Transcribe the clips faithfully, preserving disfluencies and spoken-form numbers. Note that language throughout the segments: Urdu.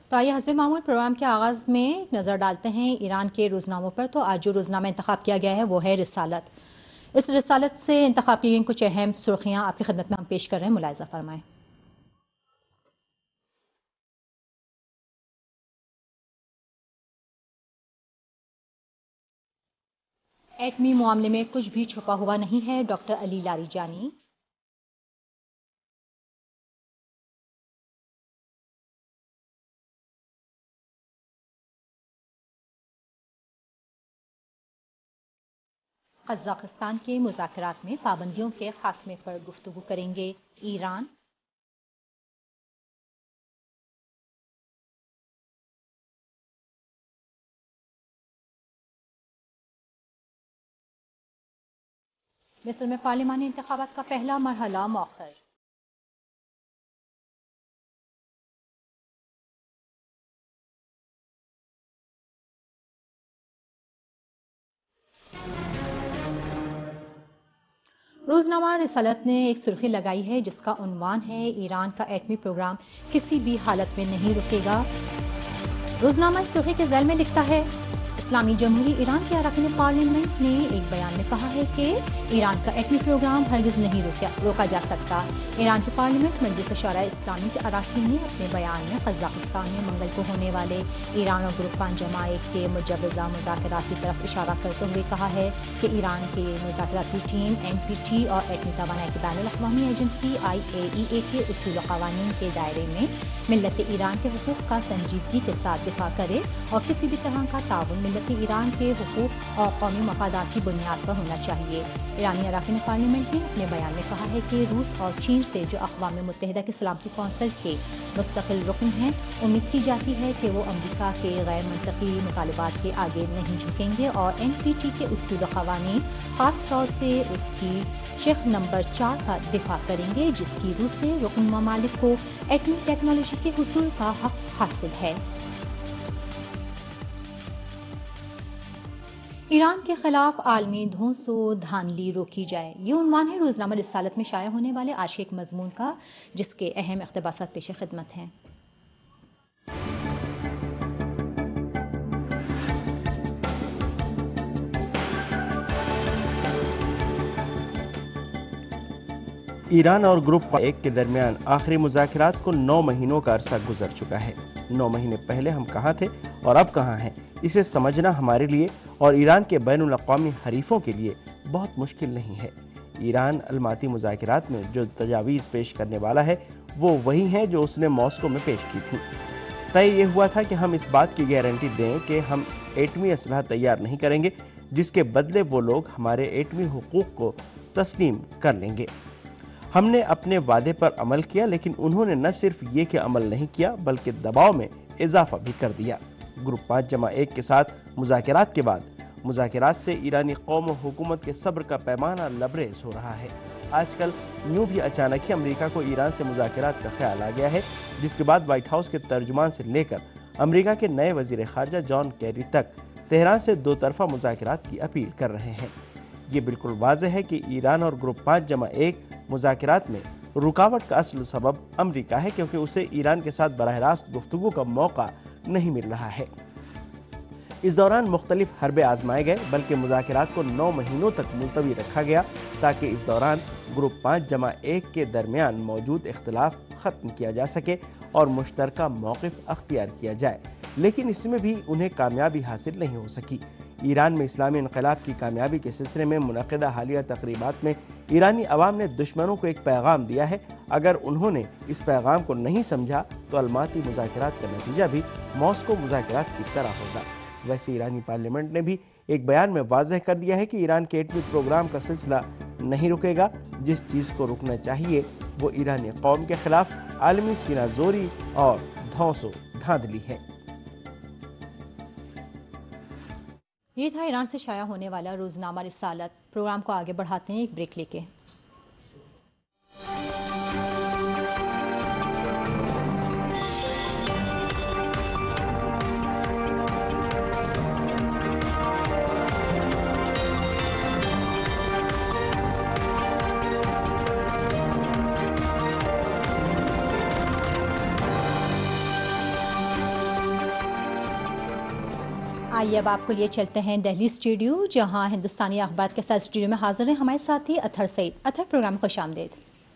تو آئیے حسب معمول پروگرام کے آغاز میں نظر ڈالتے ہیں ایران کے روزناموں پر۔ تو آج جو روزنامہ انتخاب کیا گیا ہے وہ ہے رسالت۔ اس رسالت سے انتخاب کی گئی کچھ اہم سرخیاں آپ کی خدمت میں ہم پیش کر رہے ہیں، ملاحظہ فرمائیں۔ ایٹمی معاملے میں کچھ بھی چھپا ہوا نہیں ہے، ڈاکٹر علی لاریجانی۔ قزاقستان کے مذاکرات میں پابندیوں کے خاتمے پر گفتگو کریں گے ایران۔ مصر میں پارلیمانی انتخابات کا پہلا مرحلہ مؤخر۔ روزنامہ رسالت نے ایک سرخی لگائی ہے جس کا عنوان ہے ایران کا ایٹمی پروگرام کسی بھی حالت میں نہیں رکے گا۔ روزنامہ اس سرخی کے ذیل میں لکھتا ہے، اسلامی جمہوری ایران کے اراکین پارلیمنٹ نے ایک بیان میں کہا ہے کہ ایران کا ایٹمی پروگرام ہرگز نہیں روکا جا سکتا۔ ایران کی پارلیمنٹ مجلس شورائے اسلامی کے اراکین نے اپنے بیان میں قزاقستان میں منگل کو ہونے والے ایران اور گروپ پانچ جمع ایک کے مجوزہ مذاکرات کی طرف اشارہ کرتے ہوئے کہا ہے کہ ایران کے مذاکراتی ٹیم این پی ٹی اور ایٹمی توانائی کی بین الاقوامی ایجنسی آئی اے ای اے کے اصول و قوانین کے دائرے میں ملت ایران کے حقوق کا سنجیدگی کے ساتھ دفاع کرے اور کسی بھی طرح کا تعاون ملت ایران کے حقوق اور قومی مفادات کی بنیاد پر ہونا چاہیے۔ ایرانی اراکین پارلیمنٹ نے اپنے بیان میں کہا ہے کہ روس اور چین سے جو اقوام متحدہ کی سلامتی کونسل کے مستقل رکن ہیں، امید کی جاتی ہے کہ وہ امریکہ کے غیر منطقی مطالبات کے آگے نہیں جھکیں گے اور این پی ٹی کے اصول و قوانین، خاص طور سے اس کی شق نمبر چار کا دفاع کریں گے جس کی روس سے رکن ممالک کو ایٹمی ٹیکنالوجی کے حصول کا حق حاصل ہے۔ ایران کے خلاف عالمی دھونس و دھاندلی روکی جائے، یہ عنوان ہے روزنامہ رسالت میں شائع ہونے والے آج کے ایک مضمون کا جس کے اہم اقتباسات پیش خدمت ہیں۔ ایران اور گروپ ایک کے درمیان آخری مذاکرات کو نو مہینوں کا عرصہ گزر چکا ہے۔ نو مہینے پہلے ہم کہاں تھے اور اب کہاں ہیں، اسے سمجھنا ہمارے لیے اور ایران کے بین الاقوامی حریفوں کے لیے بہت مشکل نہیں ہے۔ ایران الماتی مذاکرات میں جو تجاویز پیش کرنے والا ہے وہ وہی ہیں جو اس نے ماسکو میں پیش کی تھی۔ طے یہ ہوا تھا کہ ہم اس بات کی گارنٹی دیں کہ ہم ایٹمی اسلحہ تیار نہیں کریں گے جس کے بدلے وہ لوگ ہمارے ایٹمی حقوق کو تسلیم کر لیں گے۔ ہم نے اپنے وعدے پر عمل کیا، لیکن انہوں نے نہ صرف یہ کہ عمل نہیں کیا بلکہ دباؤ میں اضافہ بھی کر دیا۔ گروپ پانچ جمع ایک کے ساتھ مذاکرات کے بعد مذاکرات سے ایرانی قوم و حکومت کے صبر کا پیمانہ لبریز ہو رہا ہے۔ آج کل یوں بھی اچانک ہی امریکہ کو ایران سے مذاکرات کا خیال آ گیا ہے، جس کے بعد وائٹ ہاؤس کے ترجمان سے لے کر امریکہ کے نئے وزیر خارجہ جان کیری تک تہران سے دو طرفہ مذاکرات کی اپیل کر رہے ہیں۔ یہ بالکل واضح ہے کہ ایران اور گروپ پانچ جمع ایک مذاکرات میں رکاوٹ کا اصل سبب امریکہ ہے، کیونکہ اسے ایران کے ساتھ براہ راست گفتگو کا موقع نہیں مل رہا ہے۔ اس دوران مختلف حربے آزمائے گئے، بلکہ مذاکرات کو نو مہینوں تک ملتوی رکھا گیا تاکہ اس دوران گروپ پانچ جمع ایک کے درمیان موجود اختلاف ختم کیا جا سکے اور مشترکہ موقف اختیار کیا جائے، لیکن اس میں بھی انہیں کامیابی حاصل نہیں ہو سکی۔ ایران میں اسلامی انقلاب کی کامیابی کے سلسلے میں منعقدہ حالیہ تقریبات میں ایرانی عوام نے دشمنوں کو ایک پیغام دیا ہے۔ اگر انہوں نے اس پیغام کو نہیں سمجھا تو الماتی مذاکرات کا نتیجہ بھی ماسکو مذاکرات کی طرح ہوگا۔ ویسے ایرانی پارلیمنٹ نے بھی ایک بیان میں واضح کر دیا ہے کہ ایران کے ایٹمی پروگرام کا سلسلہ نہیں رکے گا۔ جس چیز کو رکنا چاہیے وہ ایرانی قوم کے خلاف عالمی سینہ زوری اور دھونس و دھاندلی ہے۔ یہ تھا ایران سے شائع ہونے والا روزنامہ رسالت۔ پروگرام کو آگے بڑھاتے ہیں ایک بریک لے کے۔ आइए अब आपको लिए चलते हैं दिल्ली स्टूडियो, जहां हिंदुस्तानी अखबार के साथ स्टूडियो में हाजिर हैं हमारे साथी अतहर सईद। अतहर, प्रोग्राम में खुशामदीद।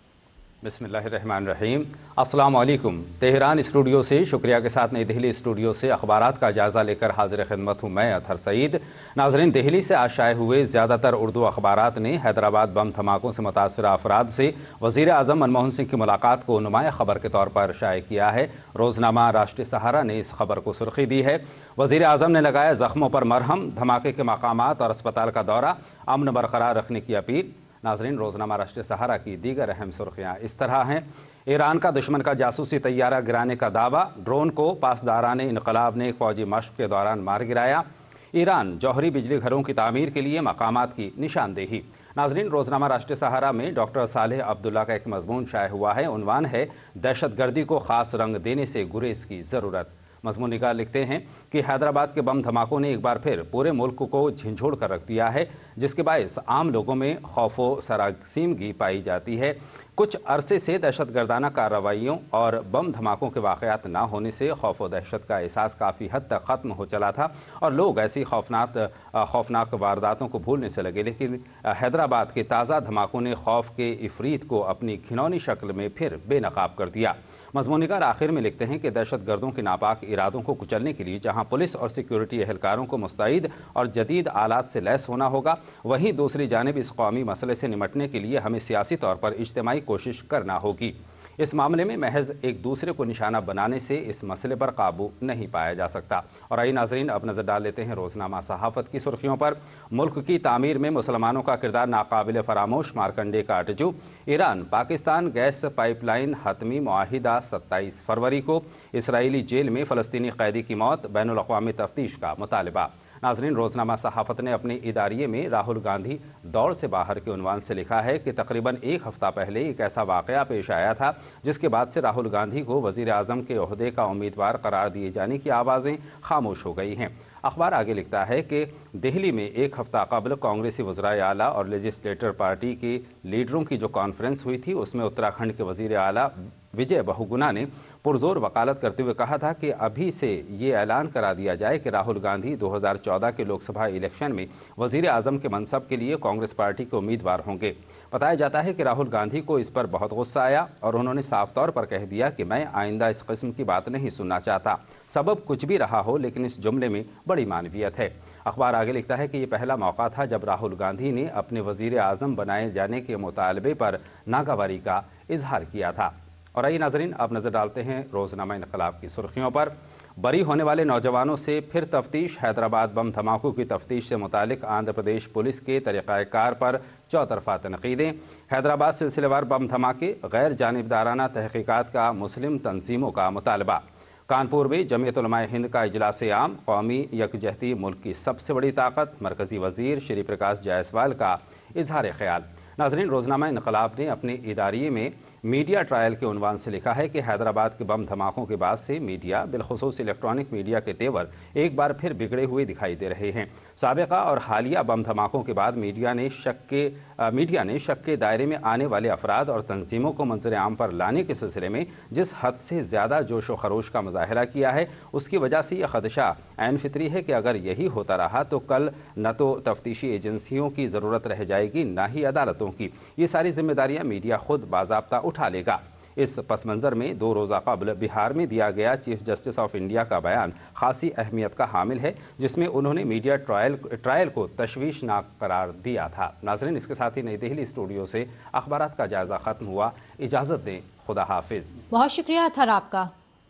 बिस्मिल्लाहिर्रहमानिर्रहीम। अस्सलाम वालेकुम। तेहरान स्टूडियो से शुक्रिया के साथ नई दिल्ली स्टूडियो से अखबारात का जायजा लेकर हाजिर खिदमत हूँ मैं अतहर सईद। नाजरीन, दिल्ली से आज शाये हुए ज्यादातर उर्दू अखबारात ने हैदराबाद बम धमाकों से मुतासर अफराद से वजीर आजम मनमोहन सिंह की मुलाकात को नुमाया खबर के तौर पर शाये किया है। रोजनामा राष्ट्रीय सहारा ने इस खबर को सुर्खी दी है। वजीर आजम ने लगाया जख्मों पर मरहम, धमाके के मकामात और अस्पताल का दौरा, अमन बरकरार रखने की अपील। नाजरीन, रोजनामा राष्ट्रीय सहारा की दीगर अहम सुर्खियां इस तरह हैं। ईरान का दुश्मन का जासूसी तैयारा गिराने का दावा, ड्रोन को पासदाराने इनकलाब ने फौजी मश्क के दौरान मार गिराया। ईरान जौहरी बिजली घरों की तामीर के लिए मकामात की निशानदेही। नाजरीन, रोजनामा राष्ट्रीय सहारा में डॉक्टर सालेह अब्दुल्ला का एक मजमून शाये हुआ है। उन्वान है, दहशतगर्दी को खास रंग देने से गुरेज की जरूरत। मजमून निगार लिखते हैं कि हैदराबाद के बम धमाकों ने एक बार फिर पूरे मुल्क को झिझोड़ कर रख दिया है, जिसके बायस आम लोगों में खौफो सरासीमगी पाई जाती है। कुछ अरसे से दहशतगर्दाना कार्रवाइयों और बम धमाकों के वाकयात न होने से खौफ व दहशत का एहसास काफ़ी हद तक ख़त्म हो चला था और लोग ऐसी खौफनाक खौफनाक वारदातों को भूलने से लगे। लेकिन हैदराबाद के ताज़ा धमाकों ने खौफ के इफरीत को अपनी घिनौनी शक्ल में फिर बेनकाब कर दिया। मजमूनिकार आखिर में लिखते हैं कि दहशतगर्दों के नापाक इरादों को कुचलने के लिए जहां पुलिस और सिक्योरिटी एहलकारों को मुस्तैद और जदीद आलात से लैस होना होगा, वहीं दूसरी जानिब इस कौमी मसले से निमटने के लिए हमें सियासी तौर पर इज्तिमाई कोशिश करना होगी। इस मामले में महज एक दूसरे को निशाना बनाने से इस मसले पर काबू नहीं पाया जा सकता। और आइए नाजरीन, अब नजर डाल लेते हैं रोजनामा सहाफत की सुर्खियों पर। मुल्क की तामीर में मुसलमानों का किरदार नाकाबिल फरामोश, मारकंडे का अटजू। ईरान पाकिस्तान गैस पाइपलाइन हतमी मुआहिदा सत्ताईस फरवरी को। इसराइली जेल में फलस्तीनी कैदी की मौत, बैनुल अक़वामी तफ्तीश का मुतालबा। नाजरीन, रोजनामा सहाफत ने अपने इदारिये में राहुल गांधी दौड़ से बाहर के उन्वान से लिखा है कि तकरीबन एक हफ्ता पहले एक ऐसा वाकया पेश आया था जिसके बाद से राहुल गांधी को वजीर आजम के ओहदे का उम्मीदवार करार दिए जाने की आवाज़ें खामोश हो गई हैं। अखबार आगे लिखता है कि दिल्ली में एक हफ्ता कबल कांग्रेसी वज़राए आला और लेजिस्लेटर पार्टी के लीडरों की जो कॉन्फ्रेंस हुई थी, उसमें उत्तराखंड के वजीर आला विजय बहुगुणा ने पुरजोर वकालत करते हुए कहा था कि अभी से ये ऐलान करा दिया जाए कि राहुल गांधी दो हज़ार चौदह के लोकसभा इलेक्शन में वजीर आजम के मनसब के लिए कांग्रेस पार्टी के उम्मीदवार होंगे। बताया जाता है कि राहुल गांधी को इस पर बहुत गुस्सा आया और उन्होंने साफ तौर पर कह दिया कि मैं आइंदा इस किस्म की बात नहीं सुनना चाहता। सबब कुछ भी रहा हो, लेकिन इस जुमले में बड़ी मानवियत है। अखबार आगे लिखता है कि यह पहला मौका था जब राहुल गांधी ने अपने वजीर आजम बनाए जाने के मुतालबे पर नागवारी का इजहार किया था। और आइए नाजरीन, अब नजर डालते हैं रोजनामा इनकलाब की सुर्खियों पर। बरी होने वाले नौजवानों से फिर तफ्तीश। हैदराबाद बम धमाकों की तफ्तीश से मुतालिक आंध्र प्रदेश पुलिस के तरीक़ाकार पर चौतरफा तनकीदें। हैदराबाद सिलसिलेवार बम धमाके, गैर जानिबदाराना तहकीकात का मुस्लिम तंजीमों का मुतालबा। कानपुर में जमीयत उलमाए हिंद का इजलास आम, कौमी यकजहती मुल्क की सबसे बड़ी ताकत, मरकजी वजीर श्री प्रकाश जायसवाल का इजहार ख्याल। नाजरीन, रोजनामा इनकलाब ने अपने इदारिये में मीडिया ट्रायल के उन्वान से लिखा है कि हैदराबाद के बम धमाकों के बाद से मीडिया, बिलखुसूस इलेक्ट्रॉनिक मीडिया के तेवर एक बार फिर बिगड़े हुए दिखाई दे रहे हैं। साबिका और हालिया बम धमाकों के बाद मीडिया ने शक के आ, मीडिया ने शक के दायरे में आने वाले अफराद और तंजीमों को मंजर आम पर लाने के सिलसिले में जिस हद से ज्यादा जोश व खरोश का मुजाहरा किया है, उसकी वजह से यह खदशा ऐन फितरी है कि अगर यही होता रहा तो कल न तो तफ्तीशी एजेंसियों की जरूरत रह जाएगी, न ही अदालतों की। ये सारी जिम्मेदारियां मीडिया खुद बाज़ाब्ता उठा लेगा। इस पस मंजर में दो रोज़ा कबल बिहार में दिया गया चीफ जस्टिस ऑफ इंडिया का बयान खासी अहमियत का हामिल है, जिसमें उन्होंने मीडिया ट्रायल ट्रायल को तशवीशनाक करार दिया था। नाजरीन, इसके साथ ही नई दिल्ली स्टूडियो से अखबारात का जायजा खत्म हुआ। इजाजत दें, खुदा हाफिज। बहुत शुक्रिया अतहर आपका।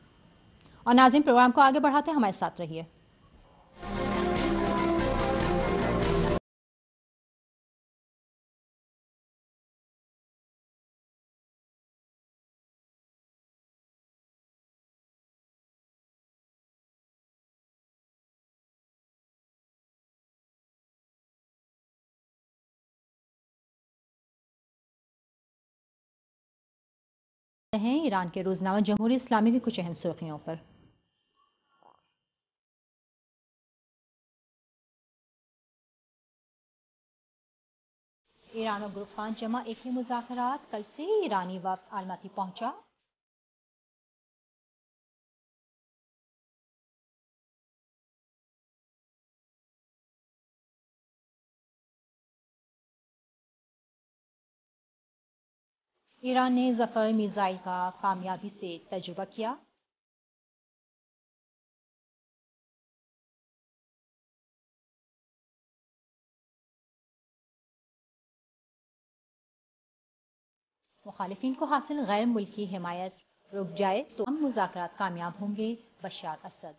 और नाज़रीन, प्रोग्राम को आगे बढ़ाते हमारे साथ रहिए। हैं ईरान के रोजनामा जमहूरी इस्लामी की कुछ अहम सुर्खियों पर। ईरान और ग्रुप पांच जमा एक ही मुज़ाकरात, कल से ईरानी वफ्द आलमाती पहुंचा। ایران نے ظفر میزائل کا کامیابی سے تجربہ کیا۔ مخالفین کو حاصل غیر ملکی حمایت رک جائے تو ہم مذاکرات کامیاب ہوں گے، بشار اسد۔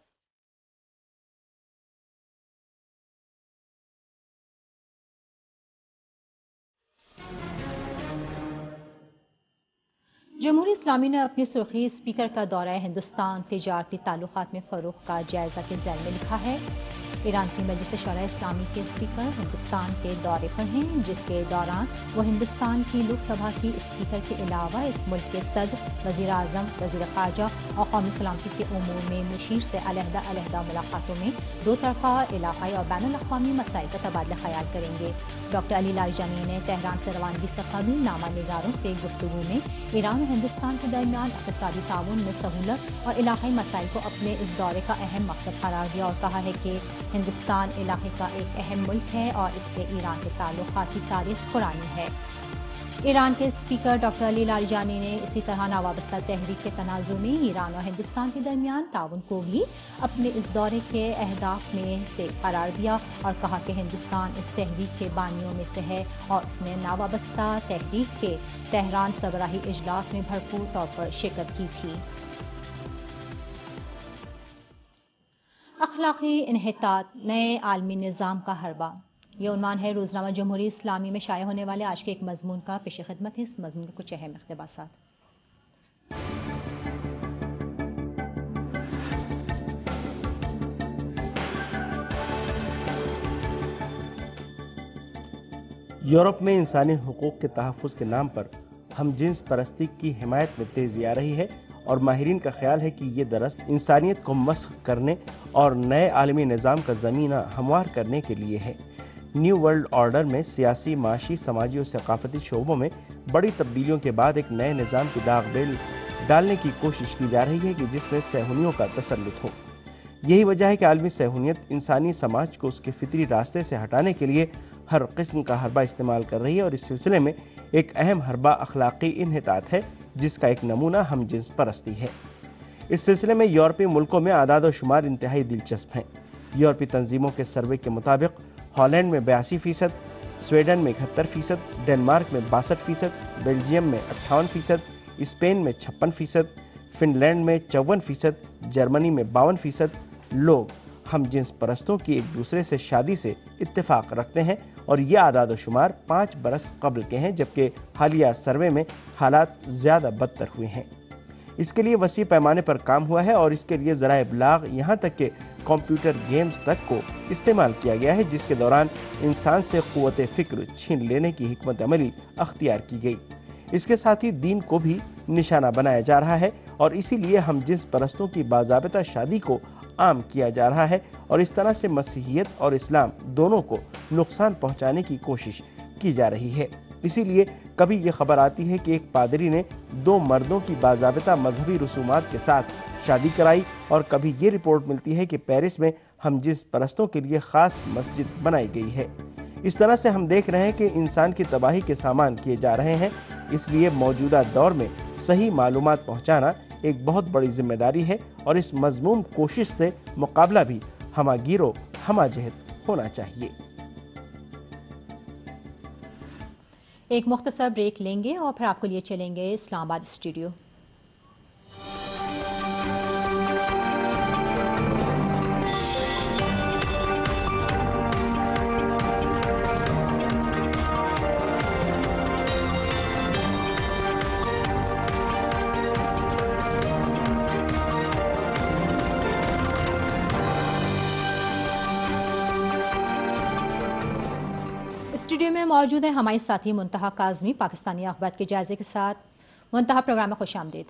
جمہوری اسلامی نے اپنی سرخی اسپیکر کا دورہ ہندوستان تجارتی تعلقات میں فروغ کا جائزہ کے ذیل میں لکھا ہے۔ ایران کی مجلس شورا اسلامی کے اسپیکر ہندوستان کے دورے پر ہیں، جس کے دوران وہ ہندوستان کی لوک سبھا کی اسپیکر کے علاوہ اس ملک کے صدر، وزیر اعظم، وزیر خارجہ اور قومی سلامتی کے امور میں مشیر سے علیحدہ علیحدہ ملاقاتوں میں دو طرفہ، علاقائی اور بین الاقوامی مسائل کا تبادلہ خیال کریں گے۔ ڈاکٹر علی لاریجانی نے تہران سے روانگی سے قبل نامہ نگاروں سے گفتگو میں ایران اور ہندوستان کے درمیان اقتصادی تعاون میں سہولت اور علاقائی مسائل کو اپنے اس دورے کا اہم مقصد قرار دیا اور کہا ہے کہ ہندوستان علاقے کا ایک اہم ملک ہے اور اس کے ایران کے تعلقات کی تاریخ پرانی ہے۔ ایران کے اسپیکر ڈاکٹر علی لاریجانی نے اسی طرح نوابستہ تحریک کے تناظر میں ایران اور ہندوستان کے درمیان تعاون کو بھی اپنے اس دورے کے اہداف میں سے قرار دیا اور کہا کہ ہندوستان اس تحریک کے بانیوں میں سے ہے اور اس نے نوابستہ تحریک کے تہران سربراہی اجلاس میں بھرپور طور پر شرکت کی تھی۔ اخلاقی انحطاط نئے عالمی نظام کا حربہ، یہ عنوان ہے روزنامہ جمہوری اسلامی میں شائع ہونے والے آج کے ایک مضمون کا۔ پیش خدمت ہے اس مضمون کے کچھ اہم اقتباسات۔ یورپ میں انسانی حقوق کے تحفظ کے نام پر ہم جنس پرستی کی حمایت میں تیزی آ رہی ہے اور ماہرین کا خیال ہے کہ یہ دراصل انسانیت کو مسخ کرنے اور نئے عالمی نظام کا زمینہ ہموار کرنے کے لیے ہے۔ نیو ورلڈ آرڈر میں سیاسی، معاشی، سماجی اور ثقافتی شعبوں میں بڑی تبدیلیوں کے بعد ایک نئے نظام کی داغ بیل ڈالنے کی کوشش کی جا رہی ہے کہ جس میں صہیونیوں کا تسلط ہو۔ یہی وجہ ہے کہ عالمی صہیونیت انسانی سماج کو اس کے فطری راستے سے ہٹانے کے لیے ہر قسم کا حربہ استعمال کر رہی ہے اور اس سلسلے میں ایک اہم حربہ اخلاقی انحطاط ہے، جس کا ایک نمونہ ہم جنس پرستی ہے۔ اس سلسلے میں یورپی ملکوں میں اعداد و شمار انتہائی دلچسپ ہیں۔ یورپی تنظیموں کے سروے کے مطابق ہالینڈ میں بیاسی فیصد، سویڈن میں اکہتر فیصد، ڈنمارک میں باسٹھ فیصد، بیلجیم میں اٹھاون فیصد، اسپین میں چھپن فیصد، فن لینڈ میں چون فیصد، جرمنی میں باون فیصد لوگ ہم جنس پرستوں کی ایک دوسرے سے شادی سے اتفاق رکھتے ہیں اور یہ اعداد و شمار پانچ برس قبل کے ہیں، جبکہ حالیہ سروے میں حالات زیادہ بدتر ہوئے ہیں۔ اس کے لیے وسیع پیمانے پر کام ہوا ہے اور اس کے لیے ذرائع ابلاغ یہاں تک کہ کمپیوٹر گیمز تک کو استعمال کیا گیا ہے، جس کے دوران انسان سے قوت فکر چھین لینے کی حکمت عملی اختیار کی گئی۔ اس کے ساتھ ہی دین کو بھی نشانہ بنایا جا رہا ہے اور اسی لیے ہم جنس پرستوں کی باضابطہ شادی کو عام کیا جا رہا ہے اور اس طرح سے مسیحیت اور اسلام دونوں کو نقصان پہنچانے کی کوشش کی جا رہی ہے۔ اسی لیے کبھی یہ خبر آتی ہے کہ ایک پادری نے دو مردوں کی باضابطہ مذہبی رسومات کے ساتھ شادی کرائی اور کبھی یہ رپورٹ ملتی ہے کہ پیرس میں ہم جنس پرستوں کے لیے خاص مسجد بنائی گئی ہے۔ اس طرح سے ہم دیکھ رہے ہیں کہ انسان کی تباہی کے سامان کیے جا رہے ہیں۔ اس لیے موجودہ دور میں صحیح معلومات پہنچانا ایک بہت بڑی ذمہ داری ہے اور اس مذموم کوشش سے مقابلہ بھی ہمہ گیر و ہمہ جہت ہونا چاہیے۔ ایک مختصر بریک لیں گے اور پھر آپ کو لیے چلیں گے اسلام آباد اسٹوڈیو۔ اسٹوڈیو میں موجود ہیں ہمارے ساتھی منتہا کاظمی پاکستانی اخبارات کے جائزے کے ساتھ۔ منتہا، پروگرام میں خوش آمدید۔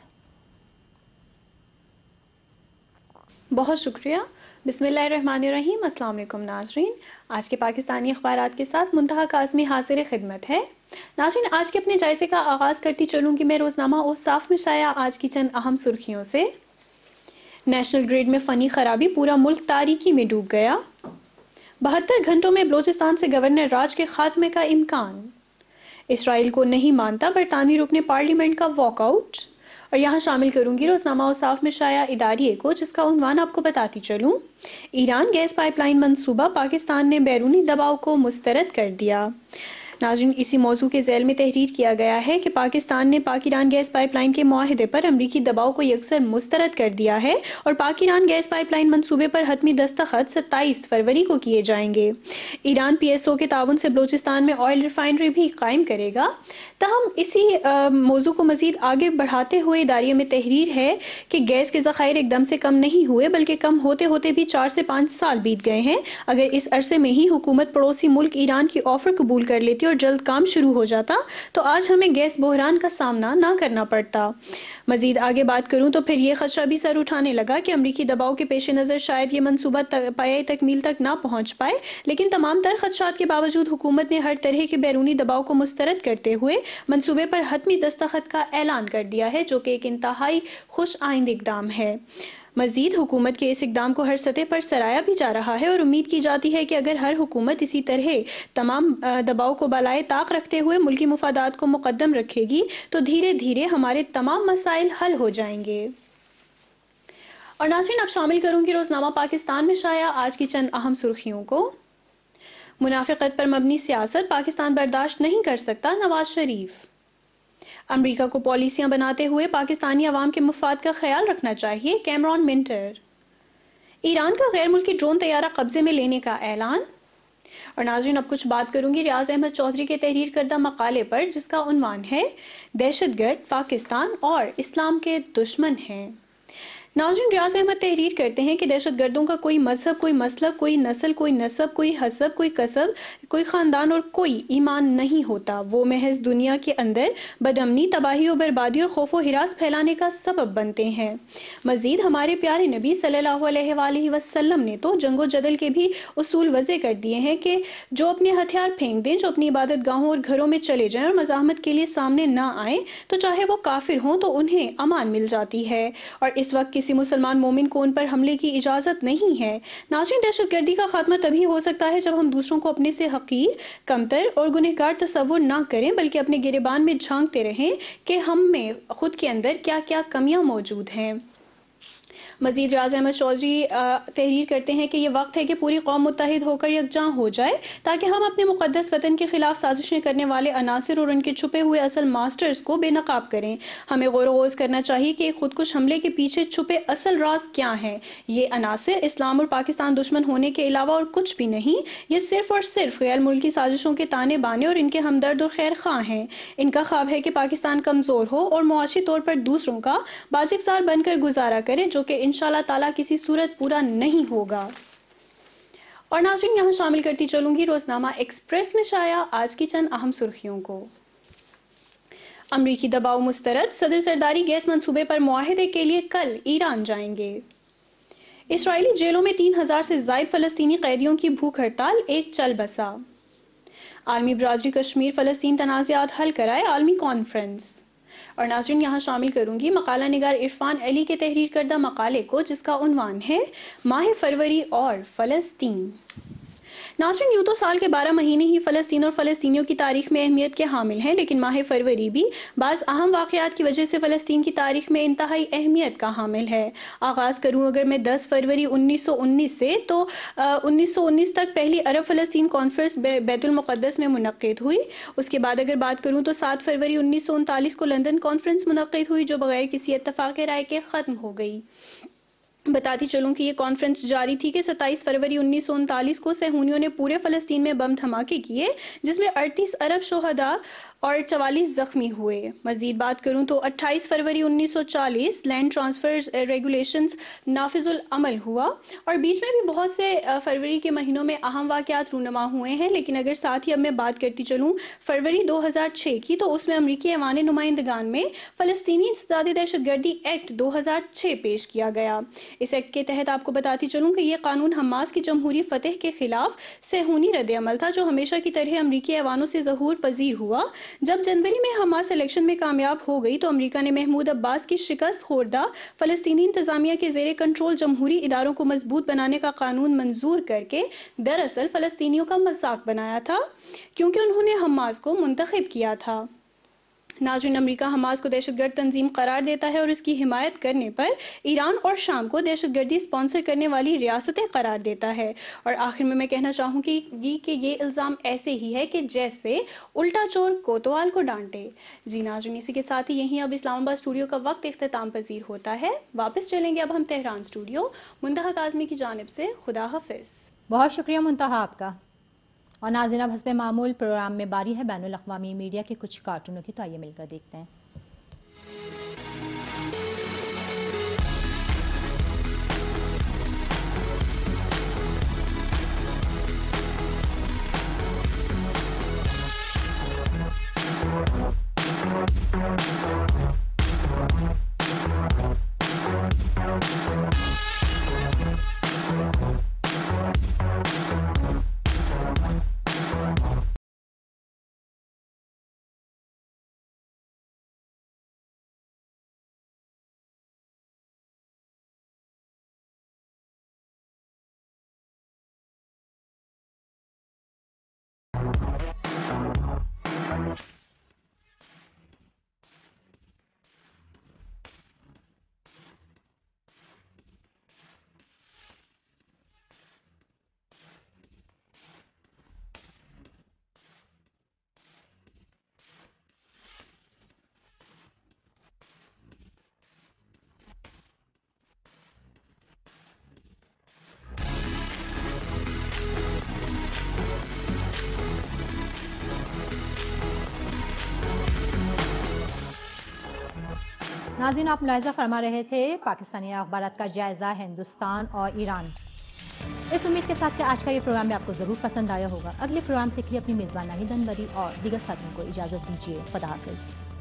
بہت شکریہ۔ بسم اللہ الرحمن الرحیم۔ السلام علیکم ناظرین، آج کے پاکستانی اخبارات کے ساتھ منتہا کاظمی حاضر خدمت ہے۔ ناظرین، آج کے اپنے جائزے کا آغاز کرتی چلوں گی میں روزنامہ اوصاف میں شائع آج کی چند اہم سرخیوں سے۔ نیشنل گریڈ میں فنی خرابی، پورا ملک تاریکی میں ڈوب گیا۔ بہتر گھنٹوں میں بلوچستان سے گورنر راج کے خاتمے کا امکان۔ اسرائیل کو نہیں مانتا برطانوی رکن پارلیمنٹ کا واک آؤٹ، اور یہاں شامل کروں گی روزنامہ اوصاف میں شائع اداریے کو، جس کا عنوان آپ کو بتاتی چلوں، ایران گیس پائپ لائن منصوبہ پاکستان نے بیرونی دباؤ کو مسترد کر دیا۔ ناظرین، اسی موضوع کے ذیل میں تحریر کیا گیا ہے کہ پاکستان نے پاک ایران گیس پائپ لائن کے معاہدے پر امریکی دباؤ کو یکسر مسترد کر دیا ہے اور پاک ایران گیس پائپ لائن منصوبے پر حتمی دستخط ستائیس فروری کو کیے جائیں گے۔ ایران پی ایس او کے تعاون سے بلوچستان میں آئل ریفائنری بھی قائم کرے گا۔ تاہم اسی موضوع کو مزید آگے بڑھاتے ہوئے اداریے میں تحریر ہے کہ گیس کے ذخائر ایک دم سے کم نہیں ہوئے، بلکہ کم ہوتے ہوتے بھی چار سے پانچ سال بیت گئے ہیں۔ اگر اس عرصے میں ہی حکومت پڑوسی ملک ایران کی آفر قبول کر لیتی اور جلد کام شروع ہو جاتا تو آج ہمیں گیس بحران کا سامنا نہ کرنا پڑتا۔ مزید آگے بات کروں تو پھر یہ خدشہ بھی سر اٹھانے لگا کہ امریکی دباؤ کے پیش نظر شاید یہ منصوبہ پایۂ تکمیل تک نہ پہنچ پائے، لیکن تمام تر خدشات کے باوجود حکومت نے ہر طرح کے بیرونی دباؤ کو مسترد کرتے ہوئے منصوبے پر حتمی دستخط کا اعلان کر دیا ہے، جو کہ ایک انتہائی خوش آئند اقدام ہے۔ مزید حکومت کے اس اقدام کو ہر سطح پر سراہا بھی جا رہا ہے اور امید کی جاتی ہے کہ اگر ہر حکومت اسی طرح تمام دباؤ کو بالائے طاق رکھتے ہوئے ملکی مفادات کو مقدم رکھے گی تو دھیرے دھیرے ہمارے تمام مسائل حل ہو جائیں گے۔ اور ناظرین، اب شامل کروں گی روزنامہ پاکستان میں شائع آج کی چند اہم سرخیوں کو۔ منافقت پر مبنی سیاست پاکستان برداشت نہیں کر سکتا، نواز شریف۔ امریکہ کو پالیسیاں بناتے ہوئے پاکستانی عوام کے مفاد کا خیال رکھنا چاہیے، کیمرون منٹر۔ ایران کا غیر ملکی ڈرون طیارہ قبضے میں لینے کا اعلان۔ اور ناظرین، اب کچھ بات کروں گی ریاض احمد چودھری کے تحریر کردہ مقالے پر، جس کا عنوان ہے دہشت گرد پاکستان اور اسلام کے دشمن ہیں۔ ناظرین، ریاض احمد تحریر کرتے ہیں کہ دہشت گردوں کا کوئی مذہب، کوئی مسلک، کوئی نسل، کوئی نسب، کوئی حسب، کوئی کسب، کوئی خاندان اور کوئی ایمان نہیں ہوتا۔ وہ محض دنیا کے اندر بدامنی، تباہی و بربادی اور خوف و ہراس پھیلانے کا سبب بنتے ہیں۔ مزید ہمارے پیارے نبی صلی اللہ علیہ وآلہ وسلم نے تو جنگ و جدل کے بھی اصول وضع کر دیے ہیں کہ جو اپنے ہتھیار پھینک دیں، جو اپنی عبادت گاہوں اور گھروں میں چلے جائیں اور مزاحمت کے لیے سامنے نہ آئیں، تو چاہے وہ کافر ہوں تو انہیں امان مل جاتی ہے، اور اس وقت کسی مسلمان مومن کو ان پر حملے کی اجازت نہیں ہے۔ ناظرین، دہشت گردی کا خاتمہ تبھی ہو سکتا ہے جب ہم دوسروں کو اپنے سے حقیر، کمتر اور گنہگار تصور نہ کریں، بلکہ اپنے گریبان میں جھانکتے رہیں کہ ہم میں خود کے اندر کیا کیا کمیاں موجود ہیں۔ مزید ریاض احمد چودھری تحریر کرتے ہیں کہ یہ وقت ہے کہ پوری قوم متحد ہو کر یکجاں ہو جائے تاکہ ہم اپنے مقدس وطن کے خلاف سازشیں کرنے والے عناصر اور ان کے چھپے ہوئے اصل ماسٹرز کو بے نقاب کریں۔ ہمیں غور و خوض کرنا چاہیے کہ خودکش حملے کے پیچھے چھپے اصل راز کیا ہیں۔ یہ عناصر اسلام اور پاکستان دشمن ہونے کے علاوہ اور کچھ بھی نہیں، یہ صرف اور صرف غیر ملکی سازشوں کے تانے بانے اور ان کے ہمدرد اور خیر خواہ ہیں۔ ان کا خواب ہے کہ پاکستان کمزور ہو اور معاشی طور پر دوسروں کا باجگزار بن کر گزارا کرے، جو کہ انشاءاللہ تعالیٰ کسی صورت پورا نہیں ہوگا۔ اور ناظرین، یہاں شامل کرتی چلوں گی روزنامہ ایکسپریس میں شائع آج کی چند اہم سرخیوں کو۔ امریکی دباؤ مسترد، صدر زرداری گیس منصوبے پر معاہدے کے لیے کل ایران جائیں گے۔ اسرائیلی جیلوں میں تین ہزار سے زائد فلسطینی قیدیوں کی بھوک ہڑتال ایک چل بسا۔ عالمی برادری کشمیر فلسطین تنازعات حل کرائے، عالمی کانفرنس۔ اور ناظرین، یہاں شامل کروں گی مقالہ نگار عرفان علی کے تحریر کردہ مقالے کو، جس کا عنوان ہے ماہ فروری اور فلسطین۔ ناظرین، یوں تو سال کے بارہ مہینے ہی فلسطین اور فلسطینیوں کی تاریخ میں اہمیت کے حامل ہیں، لیکن ماہ فروری بھی بعض اہم واقعات کی وجہ سے فلسطین کی تاریخ میں انتہائی اہمیت کا حامل ہے۔ آغاز کروں اگر میں دس فروری انیس سو انیس سے، تو انیس سو انیس تک پہلی عرب فلسطین کانفرنس بیت المقدس میں منعقد ہوئی۔ اس کے بعد اگر بات کروں تو سات فروری انیس سو انتالیس کو لندن کانفرنس منعقد ہوئی، جو بغیر کسی اتفاق رائے کے ختم ہو گئی۔ بتاتی چلوں کہ یہ کانفرنس جاری تھی کہ ستائیس فروری انیس سو انتالیس کو صہیونیوں نے پورے فلسطین میں بم دھماکے کیے، جس میں اڑتیس ارب شہداء اور چوالیس زخمی ہوئے۔ مزید بات کروں تو اٹھائیس فروری انیس سو چالیس لینڈ ٹرانسفر ریگولیشنز نافذ العمل ہوا، اور بیچ میں بھی بہت سے فروری کے مہینوں میں اہم واقعات رونما ہوئے ہیں، لیکن اگر ساتھ ہی اب میں بات کرتی چلوں فروری دو ہزار چھ کی، تو اس میں امریکی ایوان نمائندگان میں فلسطینی انسداد دہشت گردی ایکٹ دو ہزار چھ پیش کیا گیا۔ اس ایکٹ کے تحت آپ کو بتاتی چلوں کہ یہ قانون حماس کی جمہوری فتح کے خلاف صہیونی رد عمل تھا، جو ہمیشہ کی طرح امریکی ایوانوں سے ظہور پذیر ہوا۔ جب جنوری میں حماس الیکشن میں کامیاب ہو گئی تو امریکہ نے محمود عباس کی شکست خوردہ فلسطینی انتظامیہ کے زیر کنٹرول جمہوری اداروں کو مضبوط بنانے کا قانون منظور کر کے دراصل فلسطینیوں کا مذاق بنایا تھا، کیونکہ انہوں نے حماس کو منتخب کیا تھا۔ ناظرین، امریکہ حماس کو دہشت گرد تنظیم قرار دیتا ہے اور اس کی حمایت کرنے پر ایران اور شام کو دہشت گردی سپانسر کرنے والی ریاستیں قرار دیتا ہے۔ اور آخر میں میں کہنا چاہوں گی کہ یہ الزام ایسے ہی ہے کہ جیسے الٹا چور کوتوال کو ڈانٹے۔ جی ناظرین، اسی کے ساتھ ہی یہیں اب اسلام آباد اسٹوڈیو کا وقت اختتام پذیر ہوتا ہے۔ واپس چلیں گے اب ہم تہران اسٹوڈیو۔ منتہا کاظمی کی جانب سے خدا حافظ۔ بہت شکریہ منتہا آپ کا۔ اور ناظرین، اب حسب معمول پروگرام میں باری ہے بین الاقوامی میڈیا کے کچھ کارٹونوں کی، تو آئیے مل کر دیکھتے ہیں۔ ناظرین، آپ ملاحظہ فرما رہے تھے پاکستانی اخبارات کا جائزہ ہندوستان اور ایران۔ اس امید کے ساتھ کہ آج کا یہ پروگرام بھی آپ کو ضرور پسند آیا ہوگا۔ اگلے پروگرام تک کے لیے اپنی میزبان ناہید انوری اور دیگر ساتھیوں کو اجازت دیجیے۔ خدا حافظ۔